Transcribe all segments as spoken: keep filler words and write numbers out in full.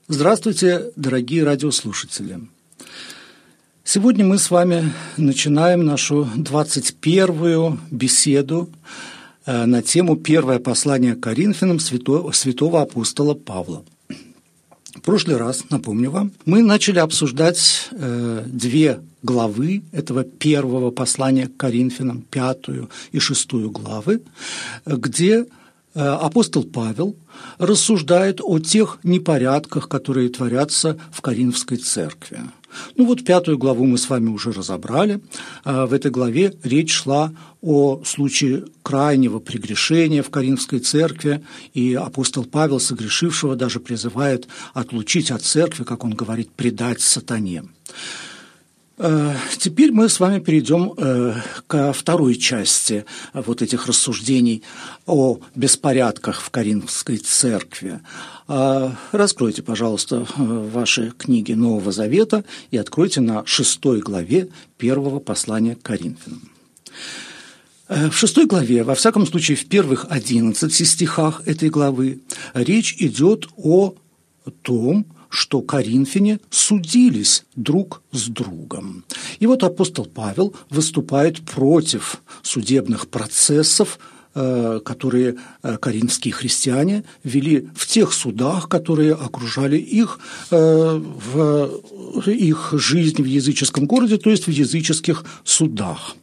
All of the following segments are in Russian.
Здравствуйте, дорогие радиослушатели! Сегодня мы с вами начинаем нашу двадцать первую беседу на тему «Первое послание к Коринфянам» святого, святого апостола Павла. В прошлый раз, напомню вам, мы начали обсуждать э, две главы этого первого послания к Коринфянам, пятую и шестую главы, где апостол Павел рассуждает о тех непорядках, которые творятся в Коринфской церкви. Ну вот пятую главу мы с вами уже разобрали. В этой главе речь шла о случае крайнего прегрешения в Коринфской церкви, и апостол Павел, согрешившего, даже призывает отлучить от церкви, как он говорит, предать сатане. Теперь мы с вами перейдем ко второй части вот этих рассуждений о беспорядках в Коринфской церкви. Раскройте, пожалуйста, ваши книги Нового Завета и откройте на шестой главе первого послания к Коринфянам. В шестой главе, во всяком случае в первых одиннадцати стихах этой главы, речь идет о том, что коринфяне судились друг с другом. И вот апостол Павел выступает против судебных процессов, которые коринфские христиане вели в тех судах, которые окружали их в их жизнь в языческом городе, то есть в языческих судах.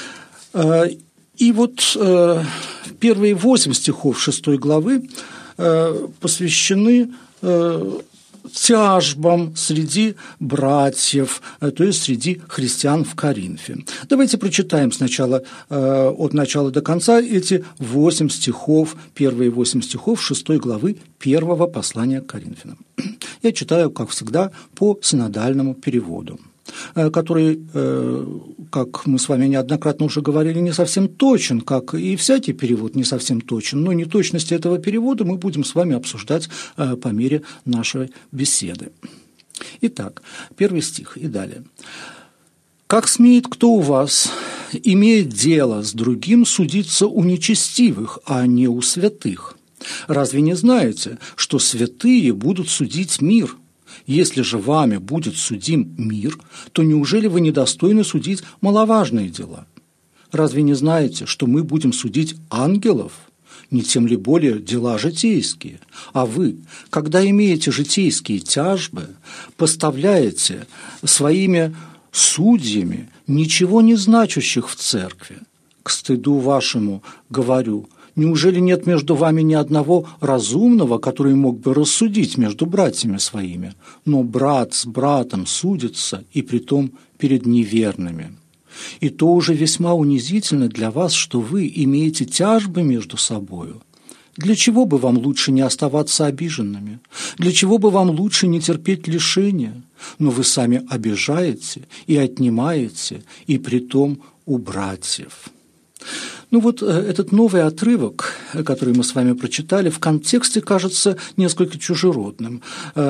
И вот первые восемь стихов шестой главы посвящены тяжбам среди братьев, то есть среди христиан в Коринфе. Давайте прочитаем сначала от начала до конца эти восемь стихов, первые восемь стихов шестой главы первого послания к Коринфянам. Я читаю, как всегда, по синодальному переводу, который, как мы с вами неоднократно уже говорили, не совсем точен, как и всякий перевод не совсем точен, но неточности этого перевода мы будем с вами обсуждать по мере нашей беседы. Итак, первый стих и далее. «Как смеет кто у вас, имея дело с другим, судиться у нечестивых, а не у святых? Разве не знаете, что святые будут судить мир? Если же вами будет судим мир, то неужели вы недостойны судить маловажные дела? Разве не знаете, что мы будем судить ангелов? Не тем ли более дела житейские? А вы, когда имеете житейские тяжбы, поставляете своими судьями ничего не значащих в церкви. К стыду вашему говорю, неужели нет между вами ни одного разумного, который мог бы рассудить между братьями своими? Но брат с братом судится, и притом перед неверными. И то уже весьма унизительно для вас, что вы имеете тяжбы между собою. Для чего бы вам лучше не оставаться обиженными? Для чего бы вам лучше не терпеть лишения? Но вы сами обижаете и отнимаете, и притом у братьев». Ну вот этот новый отрывок, который мы с вами прочитали, в контексте кажется несколько чужеродным.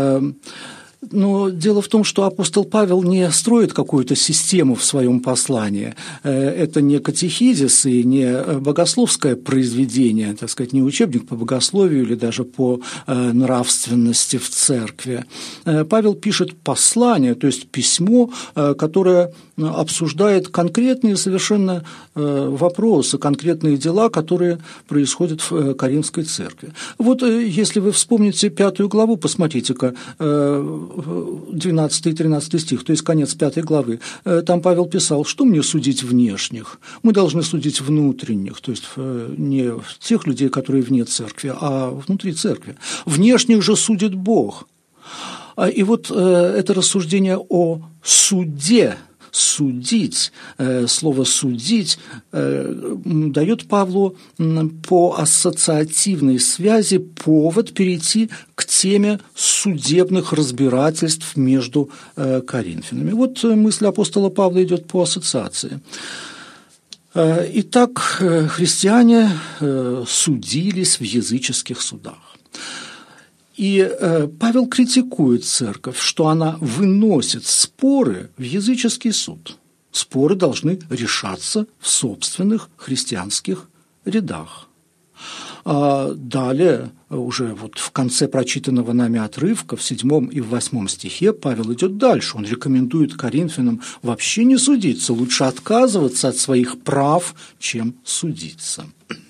Но дело в том, что апостол Павел не строит какую-то систему в своем послании. Это не катехизис и не богословское произведение, так сказать, не учебник по богословию или даже по нравственности в церкви. Павел пишет послание, то есть письмо, которое обсуждает конкретные совершенно вопросы, конкретные дела, которые происходят в Коринфской церкви. Вот если вы вспомните пятую главу, посмотрите-ка, двенадцатый и тринадцатый стих, то есть конец пятой главы, там Павел писал, что мне судить внешних? Мы должны судить внутренних, то есть не тех людей, которые вне церкви, а внутри церкви. Внешних же судит Бог. И вот это рассуждение о суде, судить, слово «судить» дает Павлу по ассоциативной связи повод перейти к теме судебных разбирательств между коринфянами. Вот мысль апостола Павла идет по ассоциации. Итак, христиане судились в языческих судах. И Павел критикует церковь, что она выносит споры в языческий суд. Споры должны решаться в собственных христианских рядах. А далее, уже вот в конце прочитанного нами отрывка, в седьмом и в восьмом стихе, Павел идет дальше. Он рекомендует коринфянам вообще не судиться, лучше отказываться от своих прав, чем судиться.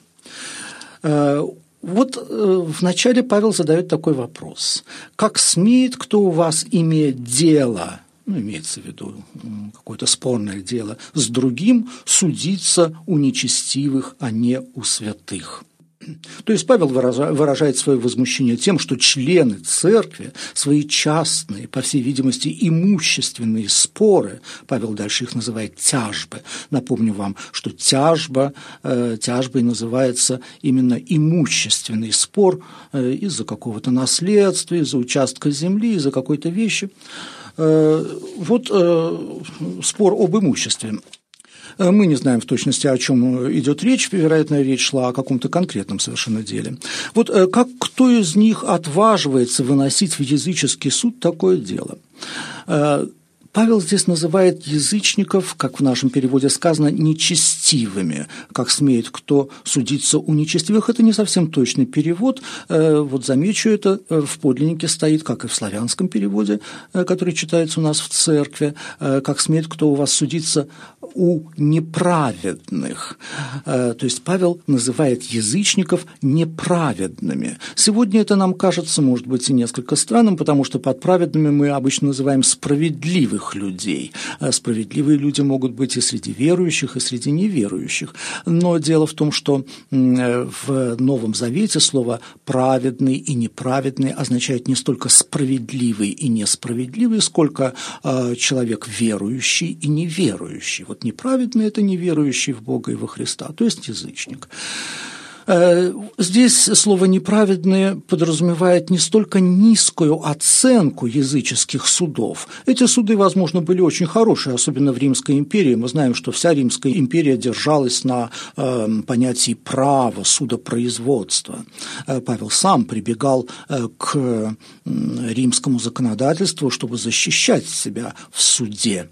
Вот вначале Павел задает такой вопрос. «Как смеет кто у вас иметь дело?» Ну, имеется в виду какое-то спорное дело, с другим судиться у нечестивых, а не у святых. То есть Павел выражает свое возмущение тем, что члены церкви свои частные, по всей видимости, имущественные споры, Павел дальше их называет тяжбы. Напомню вам, что тяжба, э, тяжбой называется именно имущественный спор э, из-за какого-то наследства, из-за участка земли, из-за какой-то вещи. Вот спор об имуществе. Мы не знаем в точности, о чем идет речь, вероятно, речь шла о каком-то конкретном совершенно деле. Вот как кто из них отваживается выносить в языческий суд такое дело? Павел здесь называет язычников, как в нашем переводе сказано, нечестивыми. Как смеет кто судиться у нечестивых, это не совсем точный перевод. Вот замечу, это в подлиннике стоит, как и в славянском переводе, который читается у нас в церкви. Как смеет кто у вас судиться у неправедных. То есть Павел называет язычников неправедными. Сегодня это нам кажется, может быть, и несколько странным, потому что под праведными мы обычно называем справедливых людей. Справедливые люди могут быть и среди верующих, и среди неверующих. Но дело в том, что в Новом Завете слово «праведный» и «неправедный» означает не столько «справедливый» и «несправедливый», сколько человек верующий и неверующий. Вот неправедный – это неверующий в Бога и во Христа, то есть язычник. Здесь слово «неправедные» подразумевает не столько низкую оценку языческих судов. Эти суды, возможно, были очень хорошие, особенно в Римской империи. Мы знаем, что вся Римская империя держалась на э, понятии права, судопроизводства. Павел сам прибегал э, к римскому законодательству, чтобы защищать себя в суде.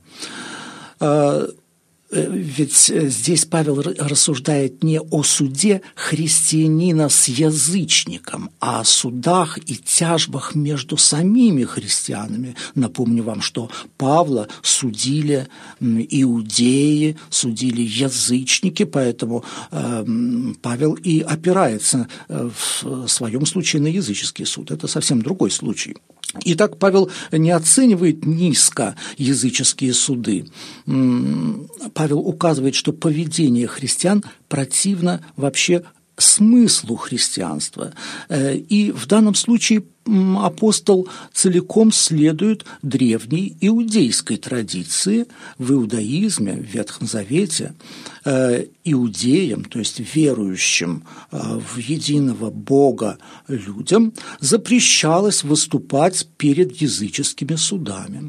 Ведь здесь Павел рассуждает не о суде христианина с язычником, а о судах и тяжбах между самими христианами. Напомню вам, что Павла судили иудеи, судили язычники, поэтому Павел и опирается в своем случае на языческий суд. Это совсем другой случай. Итак, Павел не оценивает низко языческие суды. Павел указывает, что поведение христиан противно вообще смыслу христианства. И в данном случае апостол целиком следует древней иудейской традиции. В иудаизме, в Ветхом Завете, иудеям, то есть верующим в единого Бога людям, запрещалось выступать перед языческими судами.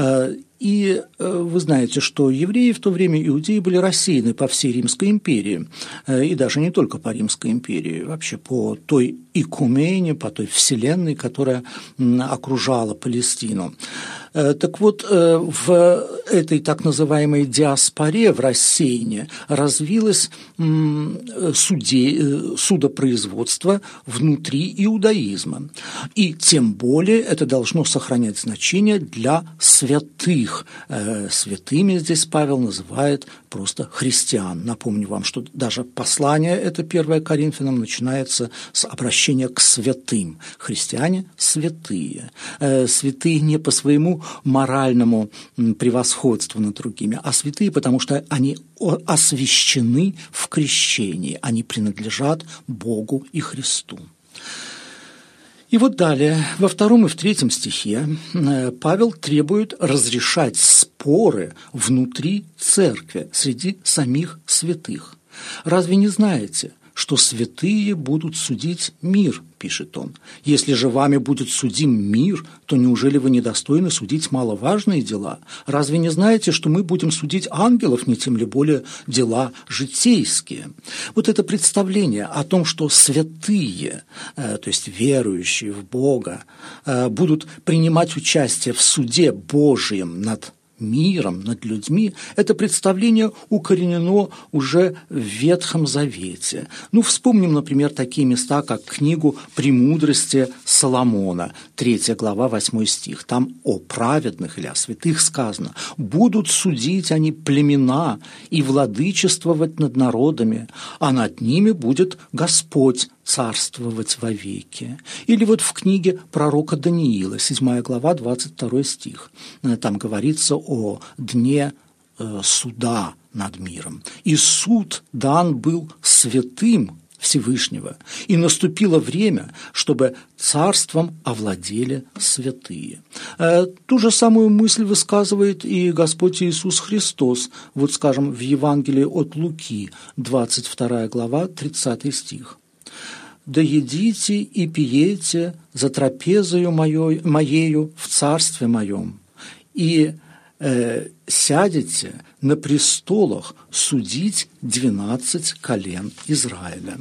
И вы знаете, что евреи в то время, иудеи, были рассеяны по всей Римской империи, и даже не только по Римской империи, вообще по той икумене, по той вселенной, которая окружала Палестину. Так вот, в этой так называемой диаспоре, в рассеянии, развилось суде, судопроизводство внутри иудаизма. И тем более это должно сохранять значение для святых. Святыми здесь Павел называет просто христиан. Напомню вам, что даже послание, это первое Коринфянам, начинается с обращения к святым. Христиане – святые. Святые не по своему моральному превосходству над другими, а святые, потому что они освящены в крещении, они принадлежат Богу и Христу. И вот далее, во втором и в третьем стихе Павел требует разрешать споры внутри церкви, среди самих святых. «Разве не знаете, что святые будут судить мир?» – пишет он. «Если же вами будет судим мир, то неужели вы недостойны судить маловажные дела? Разве не знаете, что мы будем судить ангелов, не тем ли более дела житейские?» Вот это представление о том, что святые, то есть верующие в Бога, будут принимать участие в суде Божьем над миром над людьми, это представление укоренено уже в Ветхом Завете. Ну, вспомним, например, такие места, как книгу «Премудрости Соломона», третья глава, восьмой стих. Там о праведных или о святых сказано: «Будут судить они племена и владычествовать над народами, а над ними будет Господь царствовать вовеки». Или вот в книге пророка Даниила, седьмая глава, двадцать второй стих. Там говорится о дне э, суда над миром. «И суд дан был святым Всевышнего, и наступило время, чтобы царством овладели святые». Э, ту же самую мысль высказывает и Господь Иисус Христос, вот, скажем, в Евангелии от Луки, двадцать вторая глава, тридцатый стих. «Да едите и пиете за трапезою моей, моею в царстве моем, и э, сядете на престолах судить двенадцать колен Израиля».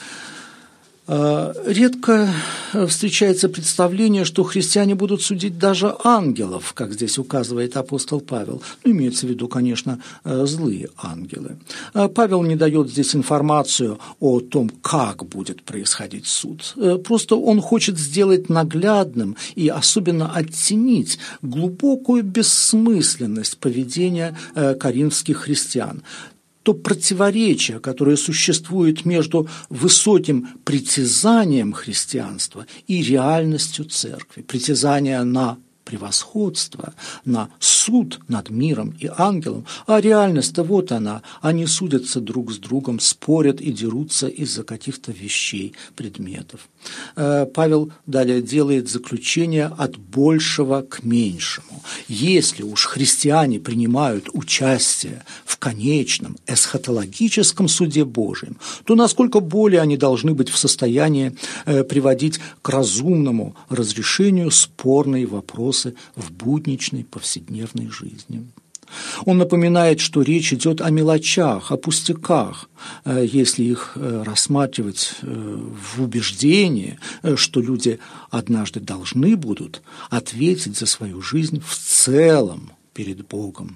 Редко встречается представление, что христиане будут судить даже ангелов, как здесь указывает апостол Павел. Ну, имеется в виду, конечно, злые ангелы. Павел не дает здесь информацию о том, как будет происходить суд. Просто он хочет сделать наглядным и особенно оттенить глубокую бессмысленность поведения коринфских христиан. То противоречие, которое существует между высоким притязанием христианства и реальностью церкви, притязание на превосходство, на суд над миром и ангелом, а реальность-то вот она, они судятся друг с другом, спорят и дерутся из-за каких-то вещей, предметов. Павел далее делает заключение от большего к меньшему. Если уж христиане принимают участие в конечном эсхатологическом суде Божьем, то насколько более они должны быть в состоянии приводить к разумному разрешению спорные вопросы в будничной повседневной жизни. Он напоминает, что речь идет о мелочах, о пустяках, если их рассматривать в убеждении, что люди однажды должны будут ответить за свою жизнь в целом перед Богом.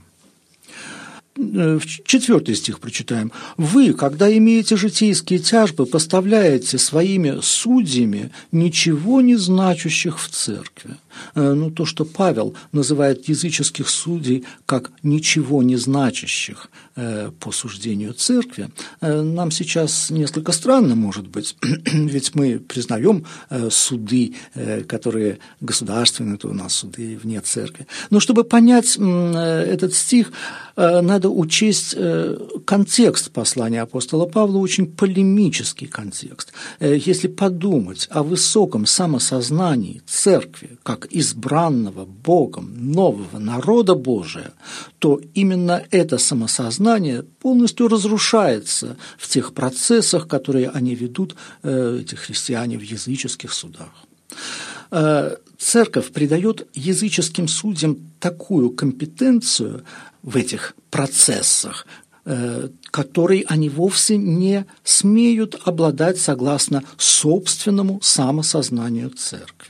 Четвертый стих прочитаем. «Вы, когда имеете житейские тяжбы, поставляете своими судьями ничего не значащих в церкви». Ну, то, что Павел называет языческих судей как ничего не значащих по суждению церкви, нам сейчас несколько странно, может быть, ведь мы признаем суды, которые государственные, то у нас суды вне церкви. Но чтобы понять этот стих, надо учесть контекст послания апостола Павла, очень полемический контекст. Если подумать о высоком самосознании церкви, как избранного Богом нового народа Божия, то именно это самосознание полностью разрушается в тех процессах, которые они ведут, эти христиане, в языческих судах. Церковь придает языческим судьям такую компетенцию в этих процессах, которой они вовсе не смеют обладать согласно собственному самосознанию церкви.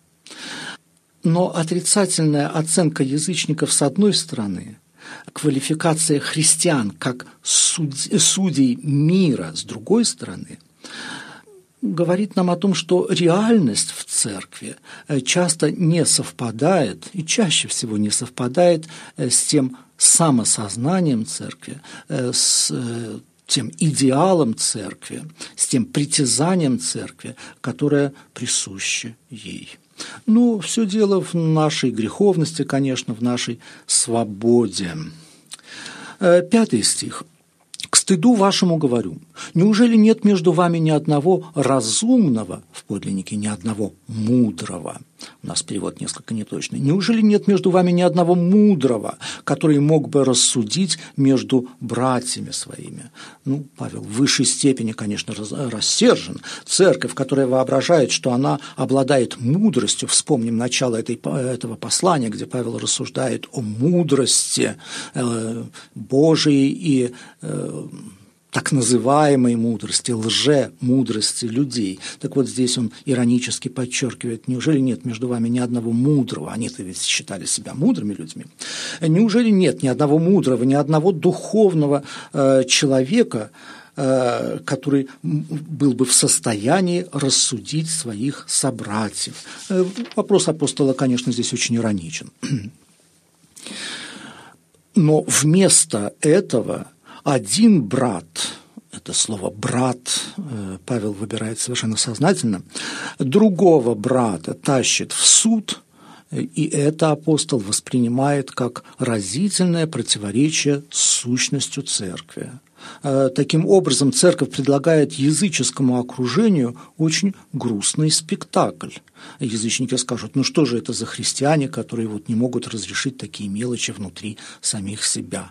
Но отрицательная оценка язычников с одной стороны, квалификация христиан как судь- судей мира с другой стороны, говорит нам о том, что реальность в церкви часто не совпадает, и чаще всего не совпадает с тем самосознанием церкви, с тем идеалом церкви, с тем притязанием церкви, которое присуще ей. Ну, все дело в нашей греховности, конечно, в нашей свободе. Пятый стих. «К стыду вашему говорю, неужели нет между вами ни одного разумного, в подлиннике ни одного мудрого?» У нас перевод несколько неточный. «Неужели нет между вами ни одного мудрого, который мог бы рассудить между братьями своими?» Ну, Павел в высшей степени, конечно, рассержен. Церковь, которая воображает, что она обладает мудростью, вспомним начало этой, этого послания, где Павел рассуждает о мудрости э, Божией и э, так называемой мудрости, лже-мудрости людей. Так вот здесь он иронически подчеркивает: неужели нет между вами ни одного мудрого? Они-то ведь считали себя мудрыми людьми. Неужели нет ни одного мудрого, ни одного духовного э, человека, э, который был бы в состоянии рассудить своих собратьев? Э, вопрос апостола, конечно, здесь очень ироничен. Но вместо этого один брат, это слово «брат» Павел выбирает совершенно сознательно, другого брата тащит в суд, и это апостол воспринимает как разительное противоречие с сущностью церкви. Таким образом, церковь предлагает языческому окружению очень грустный спектакль. Язычники скажут: ну что же это за христиане, которые вот не могут разрешить такие мелочи внутри самих себя?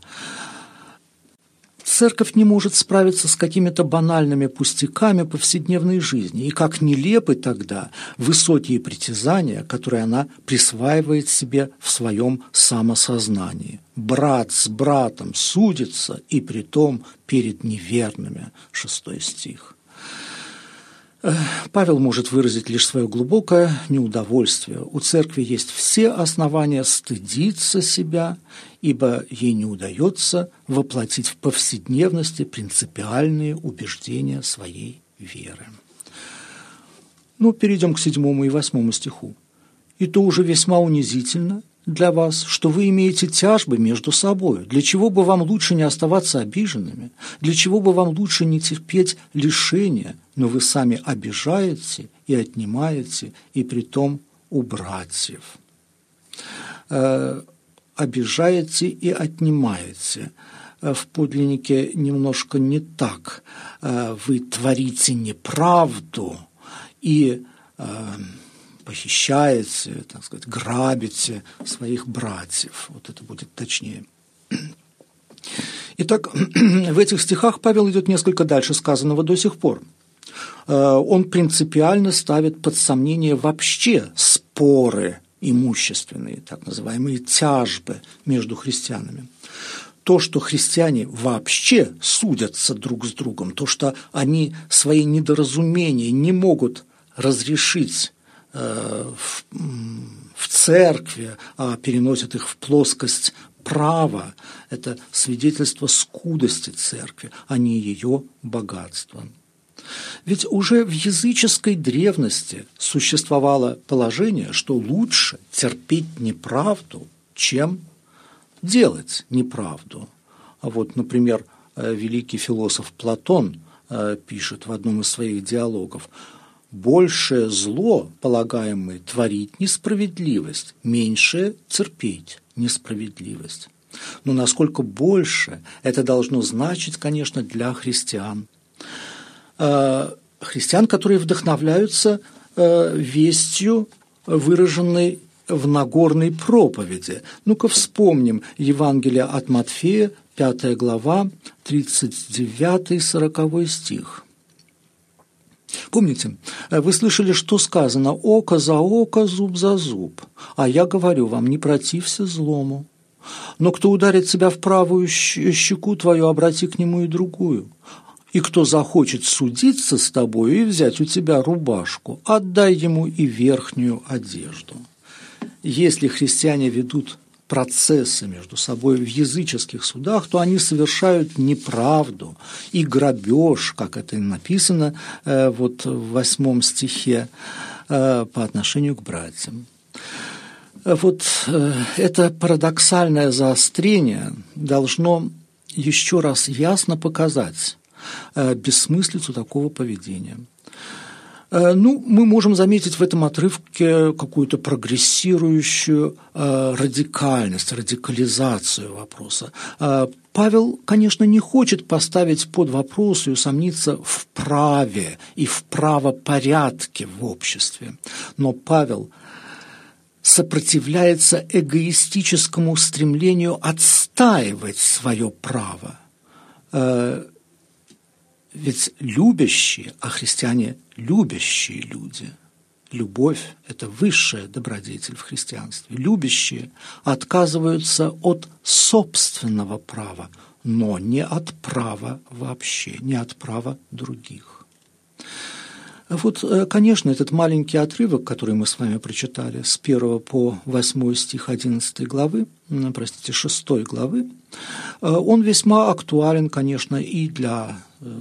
Церковь не может справиться с какими-то банальными пустяками повседневной жизни, и как нелепы тогда высокие притязания, которые она присваивает себе в своем самосознании. «Брат с братом судится, и притом перед неверными» – шестой стих. Павел может выразить лишь свое глубокое неудовольствие. У церкви есть все основания стыдиться себя, ибо ей не удается воплотить в повседневности принципиальные убеждения своей веры. Ну, перейдем к седьмому и восьмому стиху. «И то уже весьма унизительно для вас, что вы имеете тяжбы между собой. Для чего бы вам лучше не оставаться обиженными? Для чего бы вам лучше не терпеть лишения? Но вы сами обижаете и отнимаете, и притом у братьев». Э, обижаете и отнимаете. В подлиннике немножко не так. Э, вы творите неправду и э, похищаете, так сказать, грабите своих братьев. Вот это будет точнее. Итак, в этих стихах Павел идет несколько дальше сказанного до сих пор. Он принципиально ставит под сомнение вообще споры имущественные, так называемые тяжбы между христианами. То, что христиане вообще судятся друг с другом, то, что они свои недоразумения не могут разрешить э, в, в церкви, а переносят их в плоскость права, это свидетельство скудости церкви, а не ее богатства. Ведь уже в языческой древности существовало положение, что лучше терпеть неправду, чем делать неправду. А вот, например, великий философ Платон пишет в одном из своих диалогов: «Большее зло, полагаемое творить несправедливость, меньшее терпеть несправедливость». Но насколько больше это должно значить, конечно, для христиан. Христиан, которые вдохновляются вестью, выраженной в Нагорной проповеди. Ну-ка вспомним Евангелие от Матфея, пятая глава, тридцать девятый сороковой стих. Помните, вы слышали, что сказано: «Око за око, зуб за зуб, а я говорю вам, не протився злому. Но кто ударит тебя в правую щеку твою, обрати к нему и другую. И кто захочет судиться с тобой и взять у тебя рубашку, отдай ему и верхнюю одежду». Если христиане ведут процессы между собой в языческих судах, то они совершают неправду и грабеж, как это и написано э, вот в восьмом стихе, э, по отношению к братьям. Вот э, это парадоксальное заострение должно еще раз ясно показать бессмыслицу такого поведения. Ну, мы можем заметить в этом отрывке какую-то прогрессирующую радикальность, радикализацию вопроса. Павел, конечно, не хочет поставить под вопрос и усомниться в праве и в правопорядке в обществе, но Павел сопротивляется эгоистическому стремлению отстаивать свое право. Ведь любящие, а христиане любящие люди, Любовь – это высшая добродетель в христианстве. Любящие отказываются от собственного права, но не от права вообще, не от права других. Вот, конечно, этот маленький отрывок, который мы с вами прочитали, с первого по восьмой стих одиннадцатой главы, простите, шестой главы, он весьма актуален, конечно, и для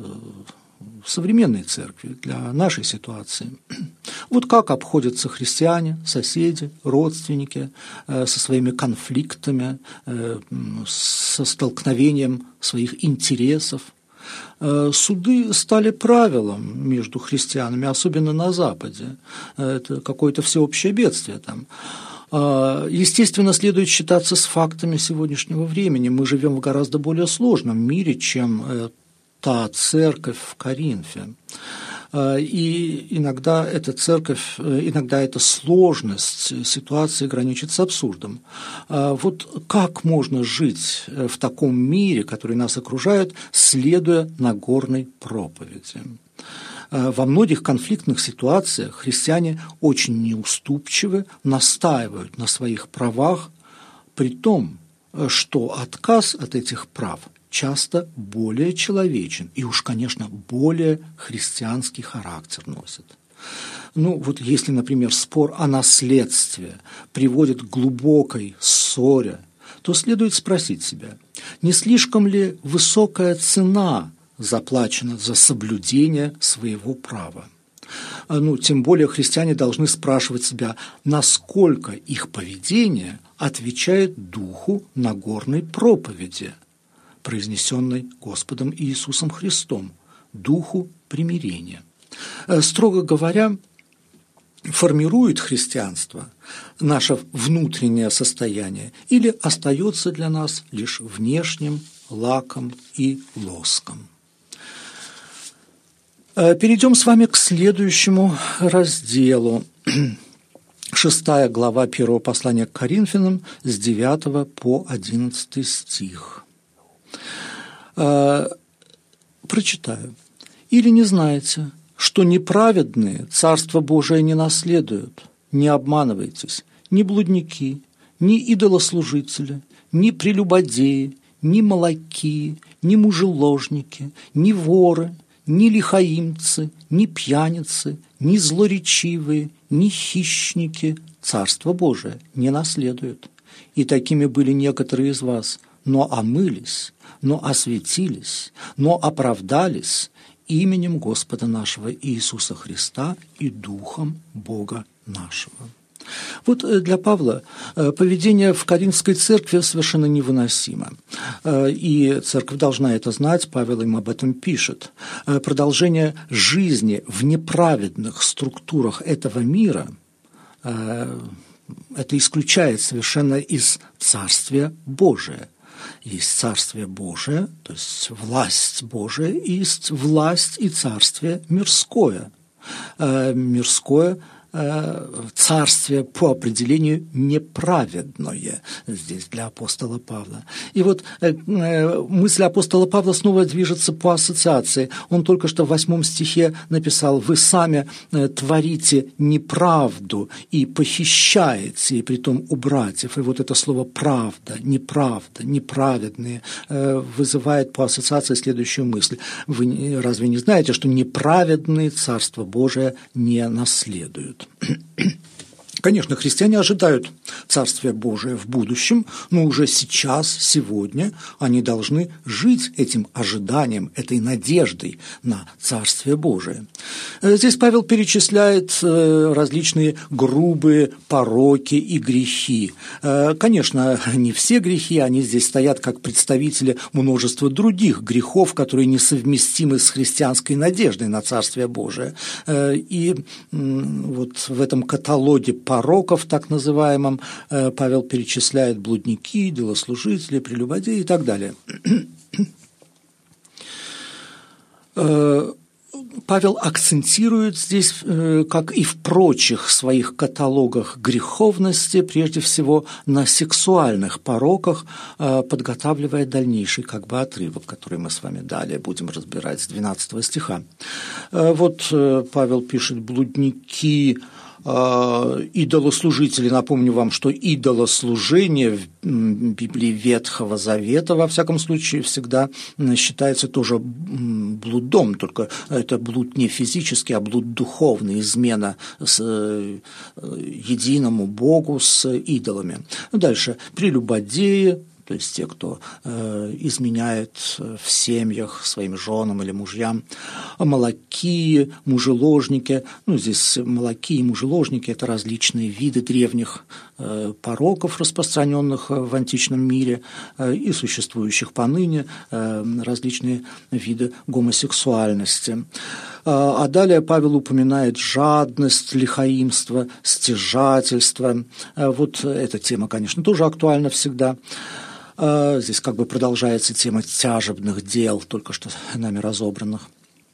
современной церкви, для нашей ситуации. Вот как обходятся христиане, соседи, родственники со своими конфликтами, со столкновением своих интересов. Суды стали правилом между христианами, особенно на Западе. Это какое-то всеобщее бедствие там. Естественно, следует считаться с фактами сегодняшнего времени. Мы живем в гораздо более сложном мире, чем та церковь в Коринфе. И иногда эта церковь, иногда эта сложность ситуации граничит с абсурдом. Вот как можно жить в таком мире, который нас окружает, следуя Нагорной проповеди? Во многих конфликтных ситуациях христиане очень неуступчивы, настаивают на своих правах, при том, что отказ от этих прав часто более человечен и уж, конечно, более христианский характер носит. Ну, вот если, например, спор о наследстве приводит к глубокой ссоре, то следует спросить себя, не слишком ли высокая цена заплачена за соблюдение своего права? Ну, тем более христиане должны спрашивать себя, насколько их поведение отвечает духу Нагорной проповеди, произнесенной Господом Иисусом Христом, духу примирения. Строго говоря, формирует христианство наше внутреннее состояние или остается для нас лишь внешним лаком и лоском. Перейдем с вами к следующему разделу. Шестая глава первого послания к Коринфянам с девятого по одиннадцатый стих. Прочитаю. «Или не знаете, что неправедные Царство Божие не наследуют? Не обманывайтесь, ни блудники, ни идолослужители, ни прелюбодеи, ни молокии, ни мужеложники, ни воры, ни лихаимцы, ни пьяницы, ни злоречивые, ни хищники Царство Божие не наследуют. И такими были некоторые из вас, но омылись, но осветились, но оправдались именем Господа нашего Иисуса Христа и Духом Бога нашего». Вот для Павла поведение в Коринфской церкви совершенно невыносимо. И церковь должна это знать, Павел им об этом пишет. Продолжение жизни в неправедных структурах этого мира – это исключает совершенно из Царствия Божия. Есть Царствие Божие, то есть власть Божия, и есть власть и царствие мирское. Мирское царствие по определению неправедное здесь для апостола Павла. И вот мысль апостола Павла снова движется по ассоциации. Он только что в восьмом стихе написал: «Вы сами творите неправду и похищаете, и притом у братьев». И вот это слово «правда», «неправда», «неправедные» вызывает по ассоциации следующую мысль. Вы разве не знаете, что неправедные Царство Божие не наследуют? Конечно, христиане ожидают Царствия Божия в будущем, но уже сейчас, сегодня они должны жить этим ожиданием, этой надеждой на Царствие Божие. Здесь Павел перечисляет различные грубые пороки и грехи. Конечно, не все грехи, они здесь стоят как представители множества других грехов, которые несовместимы с христианской надеждой на Царствие Божие. И вот в этом каталоге пороков, так называемом, Павел перечисляет блудники, делослужители, прелюбодеи и так далее. Павел акцентирует здесь, как и в прочих своих каталогах греховности, прежде всего на сексуальных пороках, подготавливая дальнейший как бы отрывок, который мы с вами далее будем разбирать с двенадцатого стиха. Вот Павел пишет: «Блудники идолослужители, напомню вам, что идолослужение в Библии Ветхого Завета, во всяком случае, всегда считается тоже блудом, только это блуд не физический, а блуд духовный, измена с единому Богу с идолами. Дальше прелюбодеи, то есть те, кто э, изменяет в семьях своим женам или мужьям, молокии, мужеложники. Ну, здесь молокии и мужеложники – это различные виды древних э, пороков, распространенных в античном мире э, и существующих поныне, э, различные виды гомосексуальности. А далее Павел упоминает жадность, лихаимство, стяжательство. Вот эта тема, конечно, тоже актуальна всегда. Здесь как бы продолжается тема тяжебных дел, только что нами разобранных.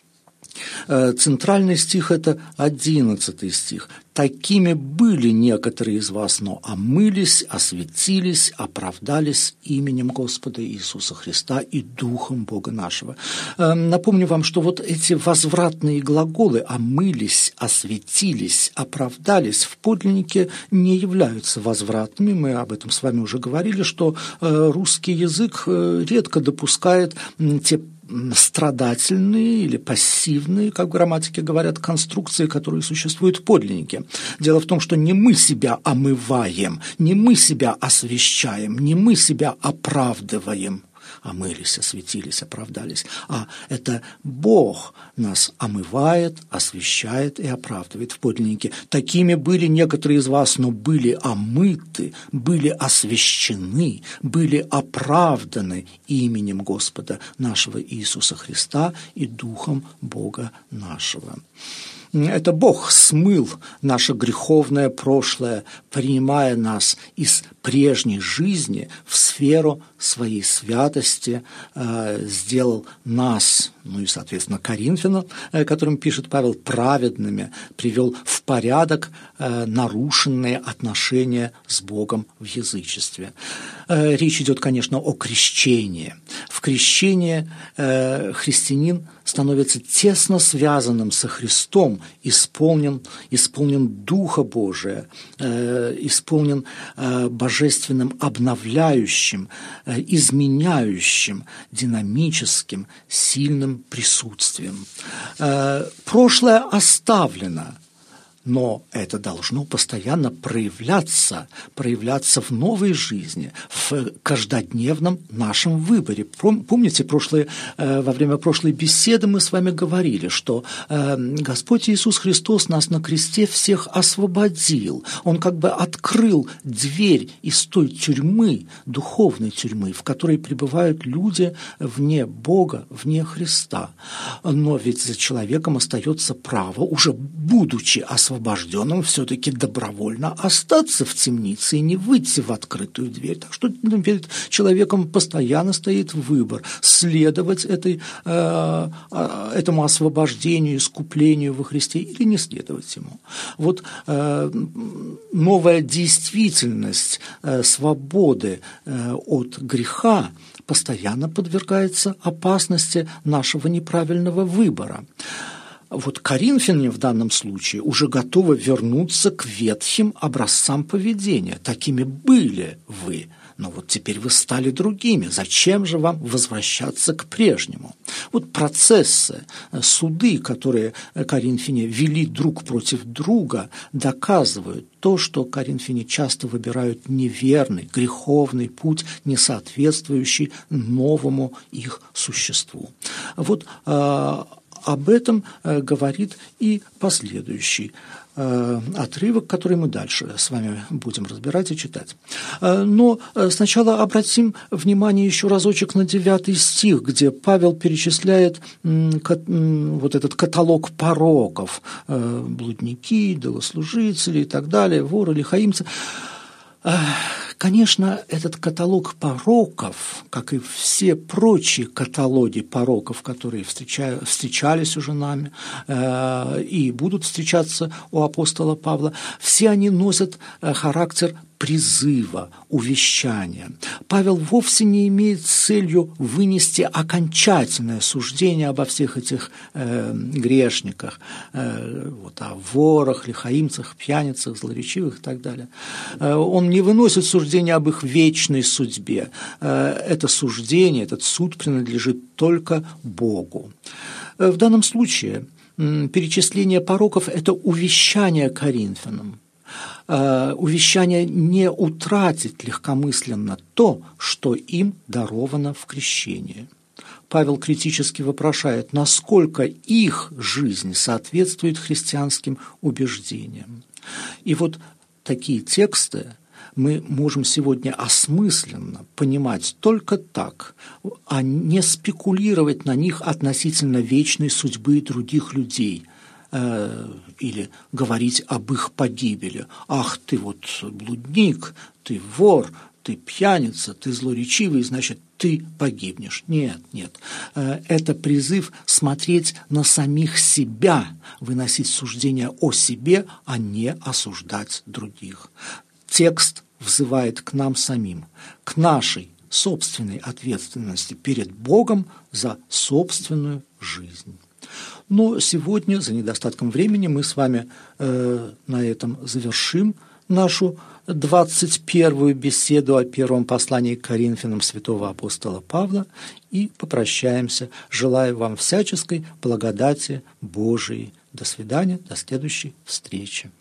Центральный стих – это одиннадцатый стих. «Такими были некоторые из вас, но омылись, осветились, оправдались именем Господа Иисуса Христа и Духом Бога нашего». Напомню вам, что вот эти возвратные глаголы «омылись», «осветились», «оправдались» в подлиннике не являются возвратными. Мы об этом с вами уже говорили, что русский язык редко допускает те страдательные или пассивные, как в грамматике говорят, конструкции, которые существуют в подлиннике. Дело в том, что не мы себя омываем, не мы себя освящаем, не мы себя оправдываем, омылись, осветились, оправдались, а это Бог нас омывает, освящает и оправдывает в подлиннике. Такими были некоторые из вас, но были омыты, были освящены, были оправданы именем Господа нашего Иисуса Христа и Духом Бога нашего. Это Бог смыл наше греховное прошлое, принимая нас из прежней жизни в сферу своей святости, э, сделал нас, ну и, соответственно, Коринфянам, э, которым пишет Павел, праведными, привел в порядок э, нарушенные отношения с Богом в язычестве. Э, речь идет, конечно, о крещении. В крещении э, христианин становится тесно связанным со Христом, исполнен, исполнен Духа Божия, э, исполнен э, божественным обновляющим, э, изменяющим, динамическим, сильным присутствием. Э, прошлое оставлено, но это должно постоянно проявляться, проявляться в новой жизни, в каждодневном нашем выборе. Помните, прошлые, во время прошлой беседы мы с вами говорили, что Господь Иисус Христос нас на кресте всех освободил. Он как бы открыл дверь из той тюрьмы, духовной тюрьмы, в которой пребывают люди вне Бога, вне Христа. Но ведь за человеком остается право, уже будучи освобожденным, освобожденным все-таки добровольно остаться в темнице и не выйти в открытую дверь. Так что перед человеком постоянно стоит выбор – следовать этой, э, этому освобождению, искуплению во Христе или не следовать ему. Вот э, новая действительность э, свободы э, от греха постоянно подвергается опасности нашего неправильного выбора. Вот коринфяне в данном случае уже готовы вернуться к ветхим образцам поведения. Такими были вы, но вот теперь вы стали другими. Зачем же вам возвращаться к прежнему? Вот процессы, суды, которые коринфяне вели друг против друга, доказывают то, что коринфяне часто выбирают неверный, греховный путь, не соответствующий новому их существу. Вот об этом э, говорит и последующий э, отрывок, который мы дальше с вами будем разбирать и читать. Э, но э, сначала обратим внимание еще разочек на девятый стих, где Павел перечисляет м, ка, м, вот этот каталог пороков, э, блудники, идолослужители и так далее, воры, лихаимцы. Э, Конечно, этот каталог пороков, как и все прочие каталоги пороков, которые встреча... встречались уже нами э, и будут встречаться у апостола Павла, все они носят характер призыва, увещания. Павел вовсе не имеет целью вынести окончательное суждение обо всех этих э, грешниках, э, вот, о ворах, лихаимцах, пьяницах, злоречивых и так далее. Э, он не выносит суждение об их вечной судьбе. Э, это суждение, этот суд принадлежит только Богу. Э, в данном случае э, перечисление пороков – это увещание Коринфянам. Увещание не утратить легкомысленно то, что им даровано в крещении. Павел критически вопрошает, насколько их жизнь соответствует христианским убеждениям. И вот такие тексты мы можем сегодня осмысленно понимать только так, а не спекулировать на них относительно вечной судьбы других людей – или говорить об их погибели. Ах, ты вот блудник, ты вор, ты пьяница, ты злоречивый, значит, ты погибнешь. Нет, нет. Это призыв смотреть на самих себя, выносить суждения о себе, а не осуждать других. Текст взывает к нам самим, к нашей собственной ответственности перед Богом за собственную жизнь. Но сегодня, за недостатком времени, мы с вами э, на этом завершим нашу двадцать первую беседу о первом послании к Коринфянам святого апостола Павла и попрощаемся. Желаю вам всяческой благодати Божией. До свидания, до следующей встречи.